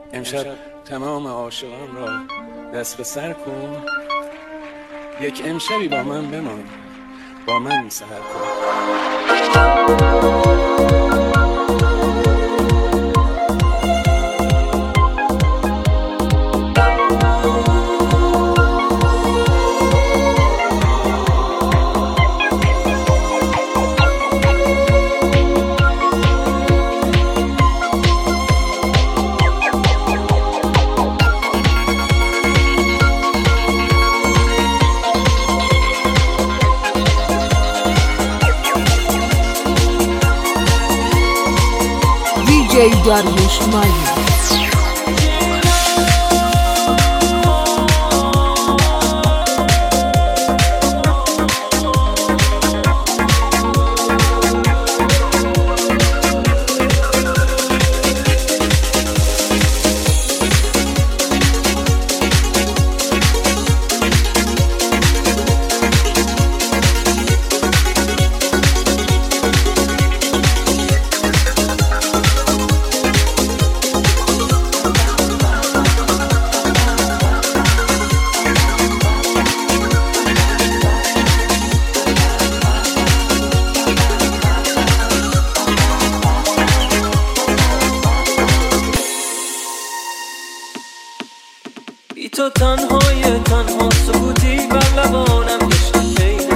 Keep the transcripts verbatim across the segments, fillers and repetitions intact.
امشب تمام عاشقان را دست به سر کن، یک امشبی با من بمان، با من سحر کن. دی جی داریوش مالی. بی تو تنهای تنها سکوتی بر لبانم گشت پیدا،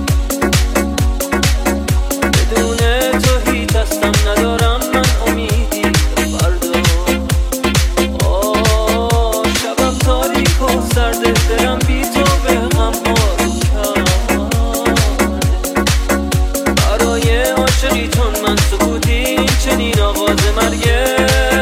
بدون تو هیچ هستم ندارم من امیدی به فردا. آه شبم تاریک و سرده، دلم بی تو به غم آروم کرده. برای عاشقی چون من سکوتی این چنین آغاز مرگه.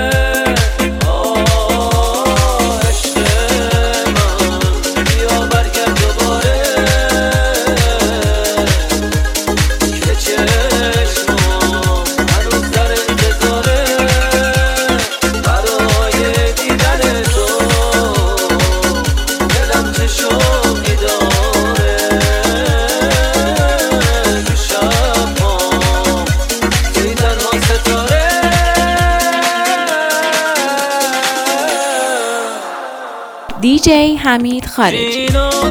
دی جی حمید خارجی.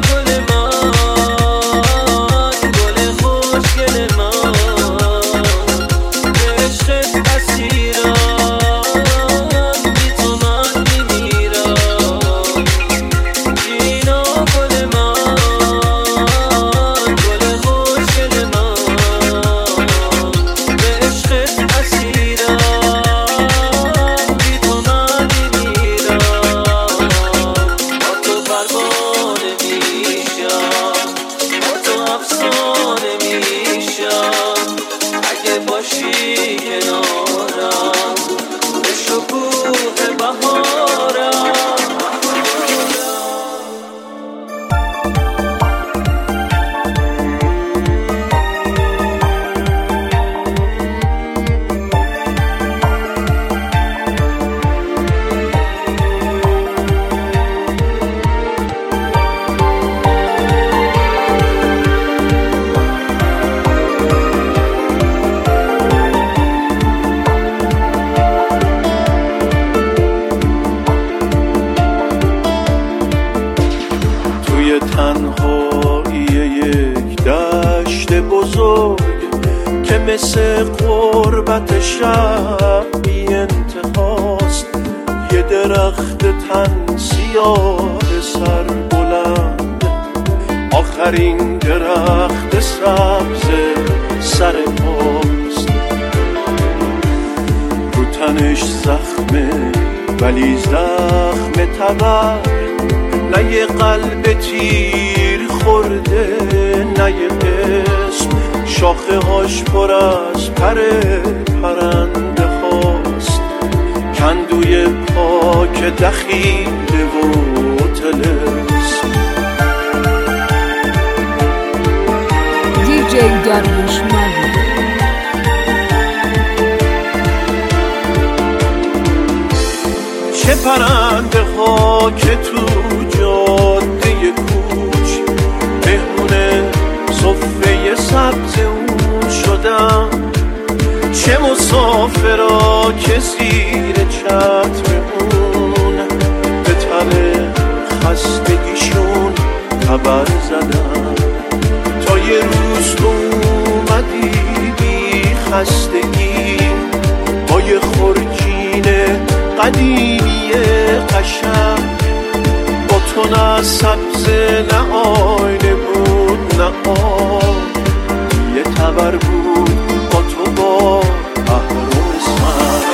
تنهایی یک دشت بزرگ که مثل غربت شب بی انتهاست، یه درخت تن سیاه سر بلند، آخرین درخت سبز سر پاست. رو تنش زخمه ولی زخم تبر، نه یه قلب تیر خورده نه یه قسم، شاخه هاش پر از پر پرنده هاست، کندوی پاک دخیله و طلسم. دی جی داریوش مالی. چه پرنده ها که تو جاده کوچ مهمون صفه سبز اون شدن، چه مسافرها که زیر چتر اون تبر زدم تا یه روز تو اومدی بی خستگی با یه خورجین قدیمی قشنگ. با تو نه سبز نه آینه بود نه آب، یه تبر بود با تو با اهرم سنگ.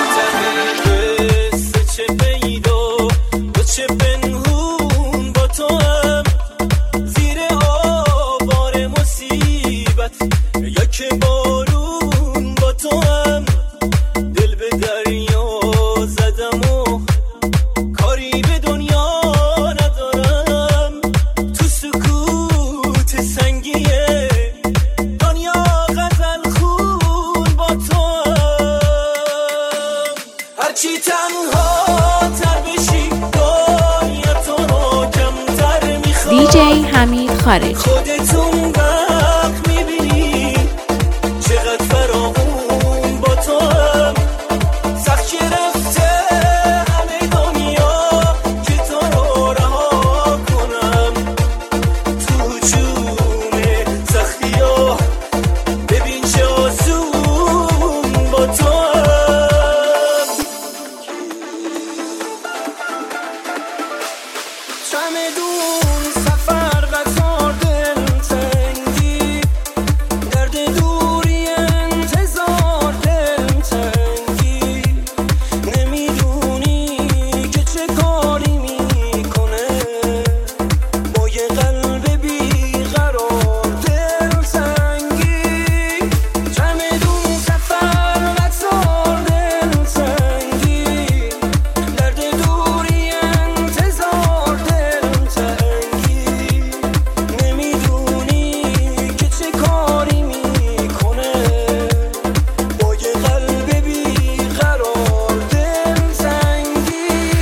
چه پیدا و چه پنهون با تو هم زیر آوار مصیبت یا که بارون با تو هم دل به دریا زدم و کاری به دنیا ندارم. تو سکوت سنگیه دنیا غزل خون با تو هم. هرچی تنها تر بشی دنیا تو رو کمتر میخوام. دیجی حمید خارجی. خودتون وقت میبینی چقدر فراغون با تو هم. سخت گرفته همه دنیا که تو رو رها کنم. تو جون سختی ها ببین چه آسون با تو هم. چمدون سفر قطار دلتنگی درد دوری انتظار دلتنگی نمیدونی که چه کاری میکنه با یه قلب بیقرار دلتنگی. چمدون سفر قطار دلتنگی درد دوری انتظار دلتنگی نمیدونی که چه کاری میکنه با یه قلب بیقرار دلتنگی.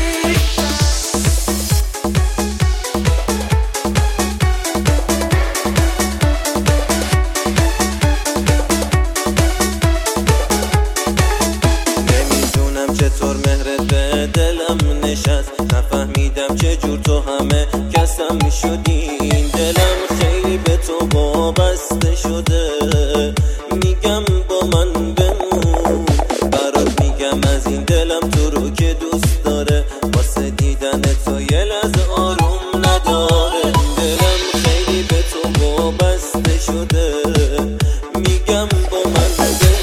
نمیدونم چطور مهرت به دلم نشست، نفهمیدم چه جور تو همه کسم شدی. این دلم خیلی به تو وابسته شده، میگم با من بمون. برات میگم از این دلم تو رو که دوست داره، واسه دیدن تو یه لحظه آروم نداره. دلم خیلی به تو وابسته شده، میگم با من بمون.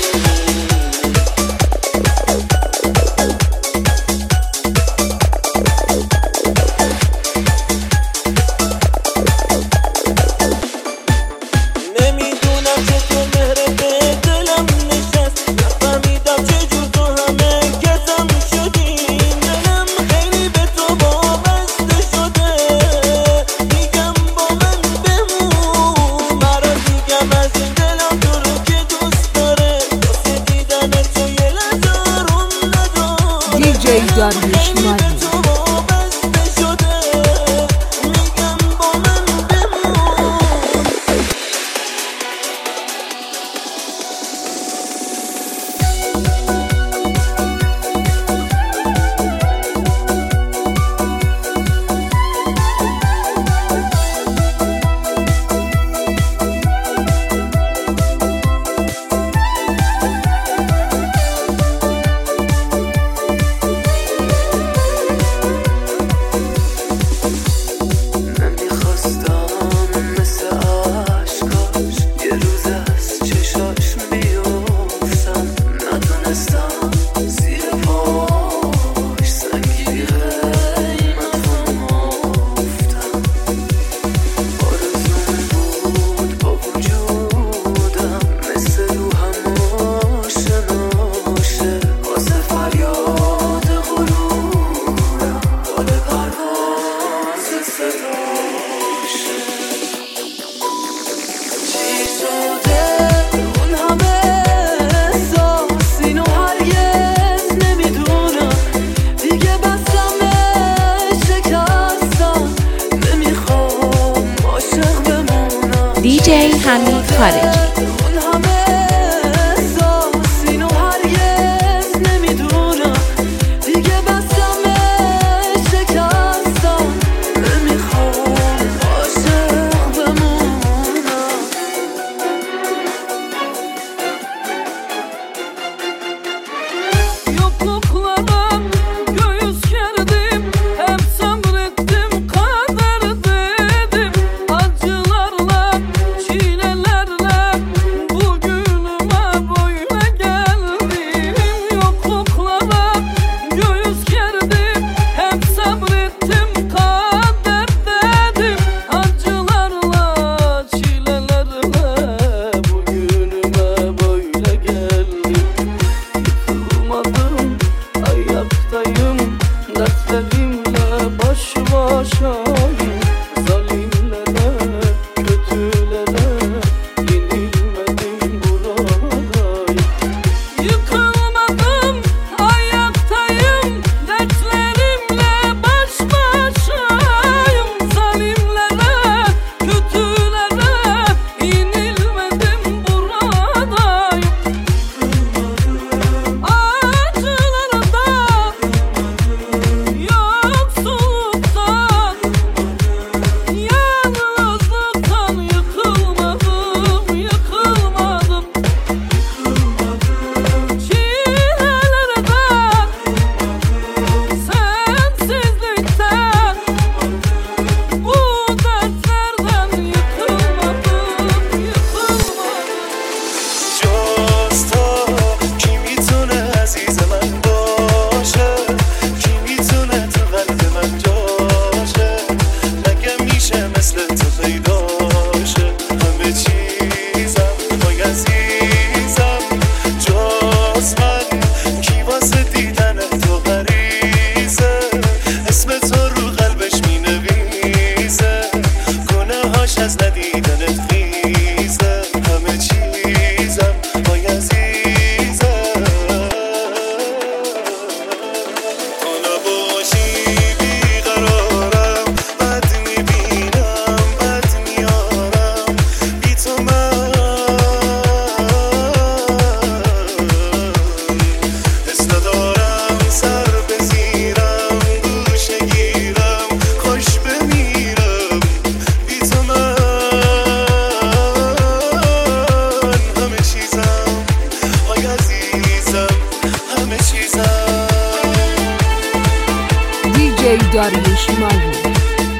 نمیدونم چطور مهرت به دلم نشست، نفهمیدم چه جور تو همه کسم شدی. دلم خیلی به تو وابسته شده، میگم با من بمون. برات میگم از این دلم تو رو که دوست داره، واسه دیدن تو یه لحظه آروم نداره. دیجی داریوش خیلی به مالی. تو وابسته شده، میگم با من بمون. دیجی حمید خارجی. داریوش ماهی.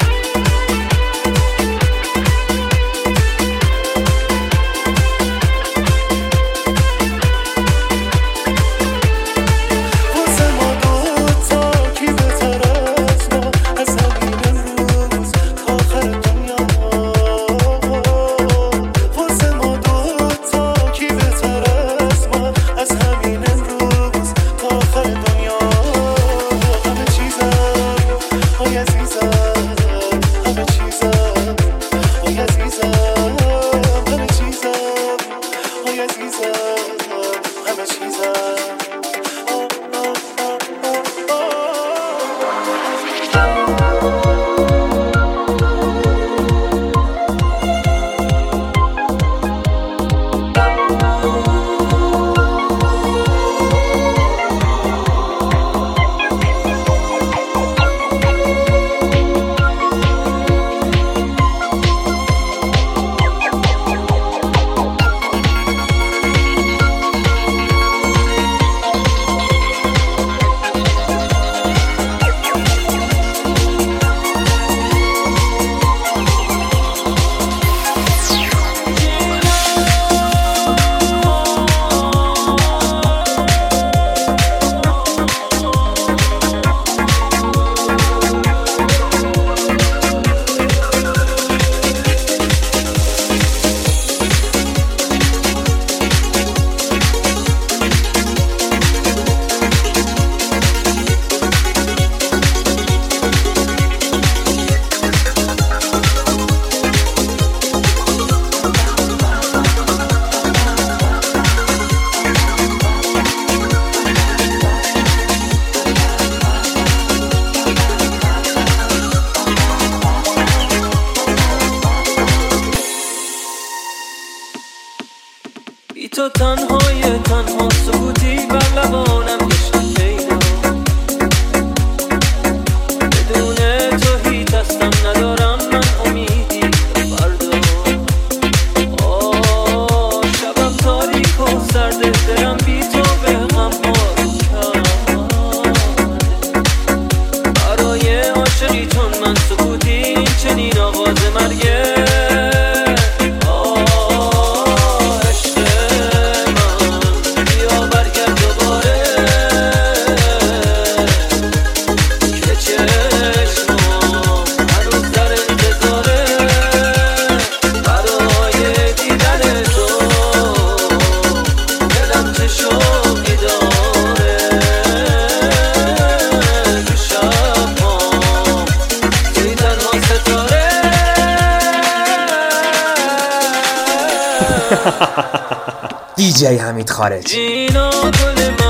تو تنهای تنها سکوتی بر لبانم گشت پیدا بدون تو هیچ هستم ندارم من امیدی به فردا آه شبم تاریک و سرده دلم بی تو به غم آروم کرد دی جی حمید خارجی. اینا گل